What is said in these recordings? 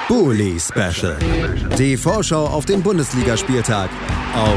Bully Special. Die Vorschau auf den Bundesligaspieltag auf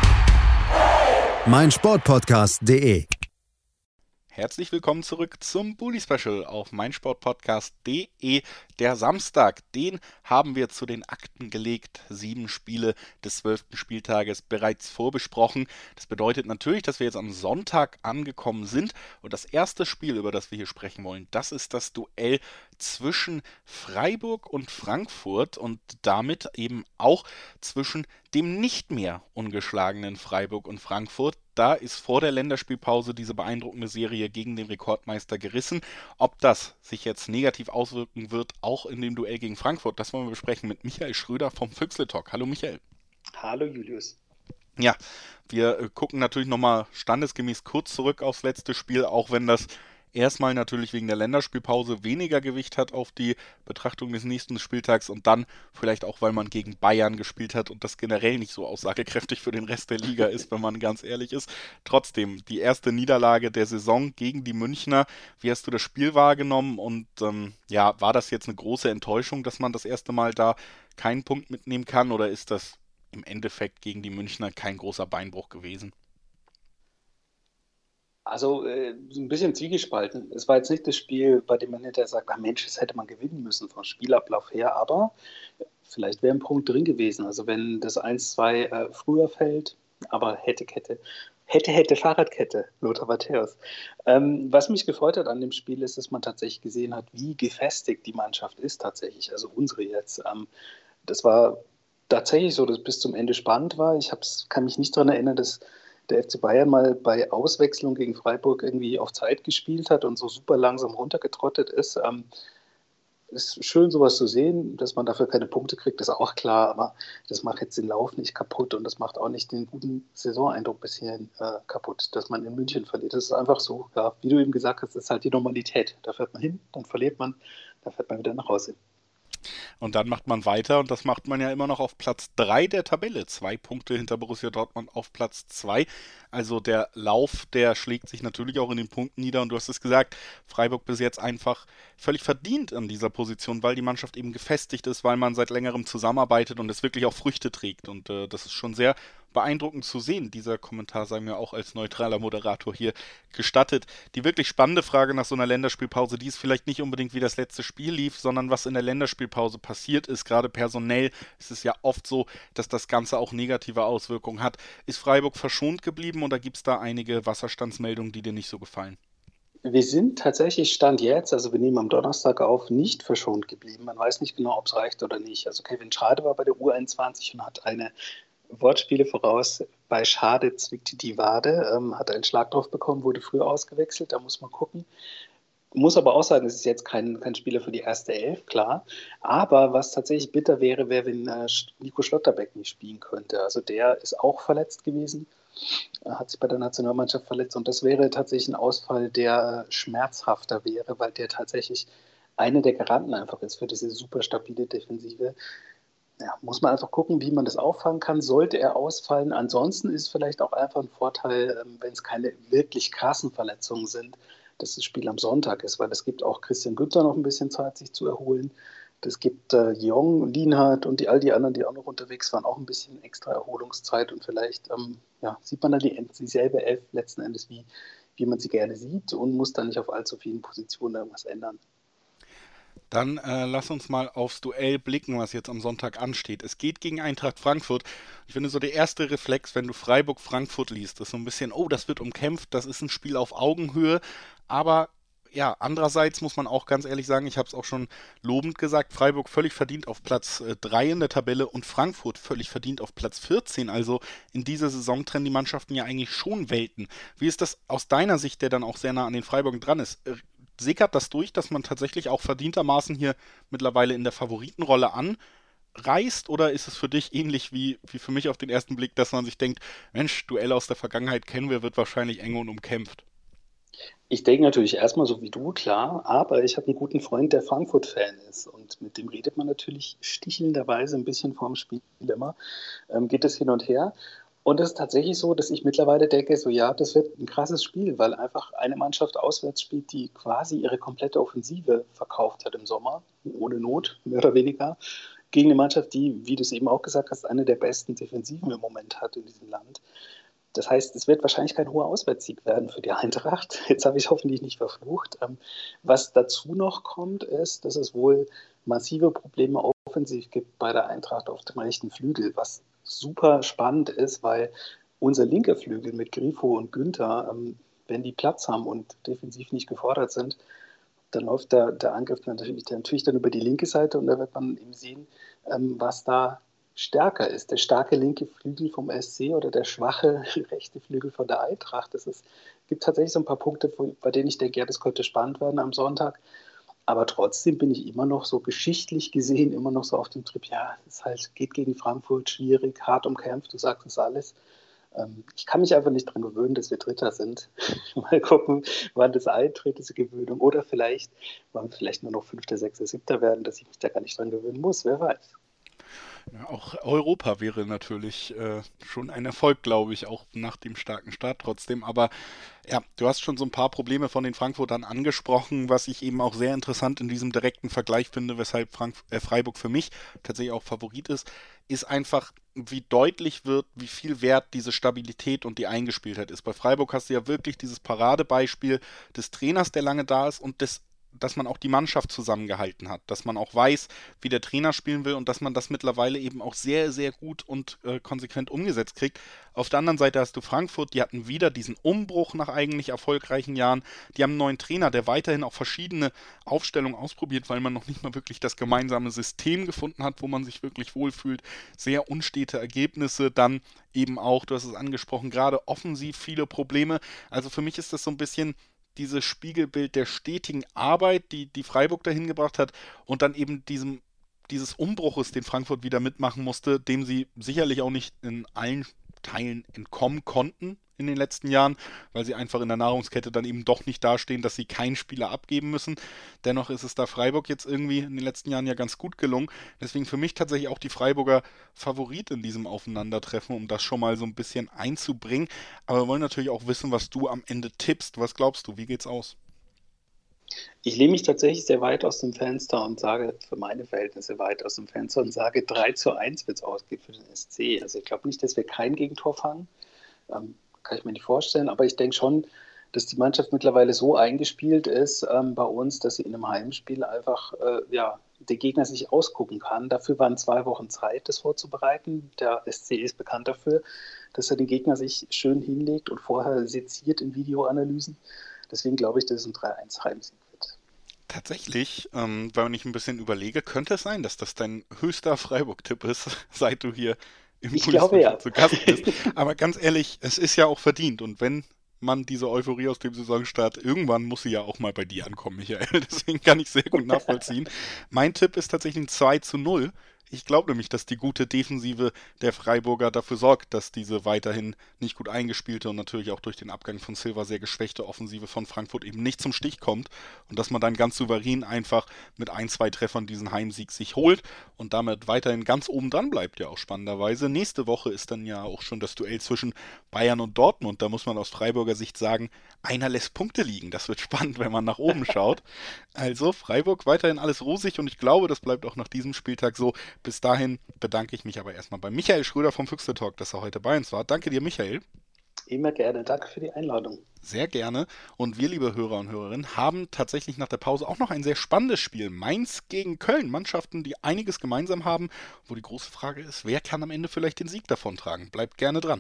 meinsportpodcast.de. Herzlich willkommen zurück zum Bully Special auf meinsportpodcast.de. Der Samstag, den haben wir zu den Akten gelegt. 7 Spiele des 12. Spieltages bereits vorbesprochen. Das bedeutet natürlich, dass wir jetzt am Sonntag angekommen sind. Und das erste Spiel, über das wir hier sprechen wollen, das ist das Duell zwischen Freiburg und Frankfurt und damit eben auch zwischen dem nicht mehr ungeschlagenen Freiburg und Frankfurt. Da ist vor der Länderspielpause diese beeindruckende Serie gegen den Rekordmeister gerissen. Ob das sich jetzt negativ auswirken wird, auch in dem Duell gegen Frankfurt, das wollen wir besprechen mit Michael Schröder vom Füchsle Talk. Hallo Michael. Hallo Julius. Ja, wir gucken natürlich nochmal standesgemäß kurz zurück aufs letzte Spiel, auch wenn das erstmal natürlich wegen der Länderspielpause weniger Gewicht hat auf die Betrachtung des nächsten Spieltags und dann vielleicht auch, weil man gegen Bayern gespielt hat und das generell nicht so aussagekräftig für den Rest der Liga ist, wenn man ganz ehrlich ist. Trotzdem, die erste Niederlage der Saison gegen die Münchner. Wie hast du das Spiel wahrgenommen und war das jetzt eine große Enttäuschung, dass man das erste Mal da keinen Punkt mitnehmen kann oder ist das im Endeffekt gegen die Münchner kein großer Beinbruch gewesen? Also ein bisschen zwiegespalten. Es war jetzt nicht das Spiel, bei dem man hinterher sagt, Mensch, das hätte man gewinnen müssen vom Spielablauf her, aber vielleicht wäre ein Punkt drin gewesen. Also wenn das 1-2 früher fällt, aber hätte, Fahrradkette, Lothar Matthäus. Was mich gefreut hat an dem Spiel ist, dass man tatsächlich gesehen hat, wie gefestigt die Mannschaft ist tatsächlich, also unsere jetzt. Das war tatsächlich so, dass bis zum Ende spannend war. Kann mich nicht daran erinnern, dass der FC Bayern mal bei Auswechslung gegen Freiburg irgendwie auf Zeit gespielt hat und so super langsam runtergetrottet ist. Ist schön, sowas zu sehen, dass man dafür keine Punkte kriegt, ist auch klar, aber das macht jetzt den Lauf nicht kaputt und das macht auch nicht den guten Saisoneindruck bis hierhin kaputt, dass man in München verliert. Das ist einfach so, ja, wie du eben gesagt hast, das ist halt die Normalität. Da fährt man hin, dann verliert man, da fährt man wieder nach Hause. Und dann macht man weiter und das macht man ja immer noch auf Platz 3 der Tabelle. 2 Punkte hinter Borussia Dortmund auf Platz 2. Also der Lauf, der schlägt sich natürlich auch in den Punkten nieder. Und du hast es gesagt, Freiburg bis jetzt einfach völlig verdient an dieser Position, weil die Mannschaft eben gefestigt ist, weil man seit längerem zusammenarbeitet und es wirklich auch Früchte trägt. Und das ist schon sehr beeindruckend zu sehen. Dieser Kommentar sei mir auch als neutraler Moderator hier gestattet. Die wirklich spannende Frage nach so einer Länderspielpause, die ist vielleicht nicht unbedingt, wie das letzte Spiel lief, sondern was in der Länderspielpause passiert ist. Gerade personell ist es ja oft so, dass das Ganze auch negative Auswirkungen hat. Ist Freiburg verschont geblieben oder gibt es da einige Wasserstandsmeldungen, die dir nicht so gefallen? Wir sind tatsächlich Stand jetzt, also wir nehmen am Donnerstag auf, nicht verschont geblieben. Man weiß nicht genau, ob es reicht oder nicht. Also Kevin Schade war bei der U21 und hat eine Wortspiele voraus, bei Schade zwickt die Wade, hat einen Schlag drauf bekommen, wurde früh ausgewechselt, da muss man gucken. Muss aber auch sagen, es ist jetzt kein Spieler für die erste Elf, klar. Aber was tatsächlich bitter wäre, wenn Nico Schlotterbeck nicht spielen könnte. Also der ist auch verletzt gewesen, hat sich bei der Nationalmannschaft verletzt und das wäre tatsächlich ein Ausfall, der schmerzhafter wäre, weil der tatsächlich einer der Garanten einfach ist für diese super stabile Defensive. Ja, muss man einfach gucken, wie man das auffangen kann. Sollte er ausfallen, ansonsten ist vielleicht auch einfach ein Vorteil, wenn es keine wirklich krassen Verletzungen sind, dass das Spiel am Sonntag ist, weil es gibt auch Christian Günther noch ein bisschen Zeit, sich zu erholen. Das gibt Jong, Lienhardt und all die anderen, die auch noch unterwegs waren, auch ein bisschen extra Erholungszeit und vielleicht sieht man dann dieselbe Elf letzten Endes, wie man sie gerne sieht und muss dann nicht auf allzu vielen Positionen irgendwas ändern. Dann lass uns mal aufs Duell blicken, was jetzt am Sonntag ansteht. Es geht gegen Eintracht Frankfurt. Ich finde so der erste Reflex, wenn du Freiburg-Frankfurt liest, ist so ein bisschen, das wird umkämpft, das ist ein Spiel auf Augenhöhe. Aber ja, andererseits muss man auch ganz ehrlich sagen, ich habe es auch schon lobend gesagt, Freiburg völlig verdient auf Platz 3 in der Tabelle und Frankfurt völlig verdient auf Platz 14. Also in dieser Saison trennen die Mannschaften ja eigentlich schon Welten. Wie ist das aus deiner Sicht, der dann auch sehr nah an den Freiburgern dran ist? Sickert das durch, dass man tatsächlich auch verdientermaßen hier mittlerweile in der Favoritenrolle anreist? Oder ist es für dich ähnlich wie für mich auf den ersten Blick, dass man sich denkt, Mensch, Duell aus der Vergangenheit kennen wir, wird wahrscheinlich eng und umkämpft? Ich denke natürlich erstmal so wie du, klar, aber ich habe einen guten Freund, der Frankfurt-Fan ist und mit dem redet man natürlich stichelnderweise ein bisschen vorm Spiel immer. Geht es hin und her. Und es ist tatsächlich so, dass ich mittlerweile denke, so ja, das wird ein krasses Spiel, weil einfach eine Mannschaft auswärts spielt, die quasi ihre komplette Offensive verkauft hat im Sommer, ohne Not, mehr oder weniger, gegen eine Mannschaft, die, wie du es eben auch gesagt hast, eine der besten Defensiven im Moment hat in diesem Land. Das heißt, es wird wahrscheinlich kein hoher Auswärtssieg werden für die Eintracht. Jetzt habe ich es hoffentlich nicht verflucht. Was dazu noch kommt, ist, dass es wohl massive Probleme offensiv gibt bei der Eintracht auf dem rechten Flügel, was super spannend ist, weil unser linker Flügel mit Grifo und Günther, wenn die Platz haben und defensiv nicht gefordert sind, dann läuft der Angriff natürlich dann über die linke Seite und da wird man eben sehen, was da stärker ist. Der starke linke Flügel vom SC oder der schwache rechte Flügel von der Eintracht. Gibt tatsächlich so ein paar Punkte, bei denen ich denke, ja, das könnte spannend werden am Sonntag. Aber trotzdem bin ich immer noch so geschichtlich gesehen, immer noch so auf dem Trip, ja, es geht gegen Frankfurt, schwierig, hart umkämpft, du sagst es alles. Ich kann mich einfach nicht daran gewöhnen, dass wir Dritter sind. Mal gucken, wann das eintritt, diese Gewöhnung. Oder wann wir vielleicht nur noch 5., 6., 7. werden, dass ich mich da gar nicht dran gewöhnen muss, wer weiß. Ja, auch Europa wäre natürlich schon ein Erfolg, glaube ich, auch nach dem starken Start trotzdem. Aber ja, du hast schon so ein paar Probleme von den Frankfurtern angesprochen, was ich eben auch sehr interessant in diesem direkten Vergleich finde, weshalb Freiburg für mich tatsächlich auch Favorit ist einfach, wie deutlich wird, wie viel wert diese Stabilität und die Eingespieltheit ist. Bei Freiburg hast du ja wirklich dieses Paradebeispiel des Trainers, der lange da ist und dass man auch die Mannschaft zusammengehalten hat, dass man auch weiß, wie der Trainer spielen will und dass man das mittlerweile eben auch sehr, sehr gut und konsequent umgesetzt kriegt. Auf der anderen Seite hast du Frankfurt, die hatten wieder diesen Umbruch nach eigentlich erfolgreichen Jahren. Die haben einen neuen Trainer, der weiterhin auch verschiedene Aufstellungen ausprobiert, weil man noch nicht mal wirklich das gemeinsame System gefunden hat, wo man sich wirklich wohlfühlt. Sehr unstete Ergebnisse, dann eben auch, du hast es angesprochen, gerade offensiv viele Probleme. Also für mich ist das so ein bisschen dieses Spiegelbild der stetigen Arbeit, die Freiburg dahin gebracht hat und dann eben dieses Umbruches, den Frankfurt wieder mitmachen musste, dem sie sicherlich auch nicht in allen Teilen entkommen konnten in den letzten Jahren, weil sie einfach in der Nahrungskette dann eben doch nicht dastehen, dass sie keinen Spieler abgeben müssen. Dennoch ist es da Freiburg jetzt irgendwie in den letzten Jahren ja ganz gut gelungen. Deswegen für mich tatsächlich auch die Freiburger Favorit in diesem Aufeinandertreffen, um das schon mal so ein bisschen einzubringen. Aber wir wollen natürlich auch wissen, was du am Ende tippst. Was glaubst du? Wie geht's aus? Ich lehne mich tatsächlich sehr weit aus dem Fenster und sage, für meine Verhältnisse weit aus dem Fenster und sage, 3:1 wird es ausgehen für den SC. Also ich glaube nicht, dass wir kein Gegentor fangen. Kann ich mir nicht vorstellen, aber ich denke schon, dass die Mannschaft mittlerweile so eingespielt ist bei uns, dass sie in einem Heimspiel einfach der Gegner sich ausgucken kann. Dafür waren 2 Wochen Zeit, das vorzubereiten. Der SC ist bekannt dafür, dass er den Gegner sich schön hinlegt und vorher seziert in Videoanalysen. Deswegen glaube ich, dass es ein 3:1 Heimsieg wird. Tatsächlich, wenn ich ein bisschen überlege, könnte es sein, dass das dein höchster Freiburg-Tipp ist, seit du hier im Kulissen zu Gast bist. Aber ganz ehrlich, es ist ja auch verdient. Und wenn man diese Euphorie aus dem Saisonstart, irgendwann muss sie ja auch mal bei dir ankommen, Michael. Deswegen kann ich sehr gut nachvollziehen. Mein Tipp ist tatsächlich ein 2:0. Ich glaube nämlich, dass die gute Defensive der Freiburger dafür sorgt, dass diese weiterhin nicht gut eingespielte und natürlich auch durch den Abgang von Silva sehr geschwächte Offensive von Frankfurt eben nicht zum Stich kommt und dass man dann ganz souverän einfach mit 1, 2 Treffern diesen Heimsieg sich holt und damit weiterhin ganz oben dran bleibt, ja auch spannenderweise. Nächste Woche ist dann ja auch schon das Duell zwischen Bayern und Dortmund. Da muss man aus Freiburger Sicht sagen, einer lässt Punkte liegen. Das wird spannend, wenn man nach oben schaut. Also Freiburg weiterhin alles rosig und ich glaube, das bleibt auch nach diesem Spieltag so. Bis dahin bedanke ich mich aber erstmal bei Michael Schröder vom Füchse Talk, dass er heute bei uns war. Danke dir, Michael. Immer gerne. Danke für die Einladung. Sehr gerne. Und wir, liebe Hörer und Hörerinnen, haben tatsächlich nach der Pause auch noch ein sehr spannendes Spiel. Mainz gegen Köln. Mannschaften, die einiges gemeinsam haben, wo die große Frage ist, wer kann am Ende vielleicht den Sieg davontragen? Bleibt gerne dran.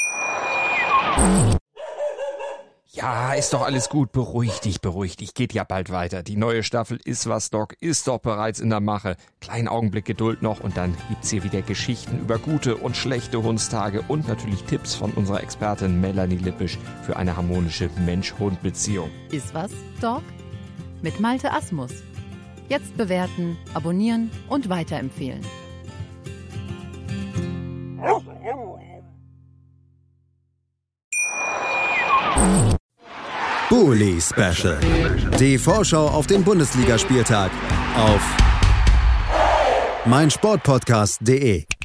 Ja, ist doch alles gut. Beruhig dich. Geht ja bald weiter. Die neue Staffel Iswas Dog ist doch bereits in der Mache. Kleinen Augenblick Geduld noch und dann gibt's hier wieder Geschichten über gute und schlechte Hundstage und natürlich Tipps von unserer Expertin Melanie Lippisch für eine harmonische Mensch-Hund-Beziehung. Iswas Dog? Mit Malte Asmus. Jetzt bewerten, abonnieren und weiterempfehlen. Bully Special. Die Vorschau auf den Bundesligaspieltag auf meinsportpodcast.de.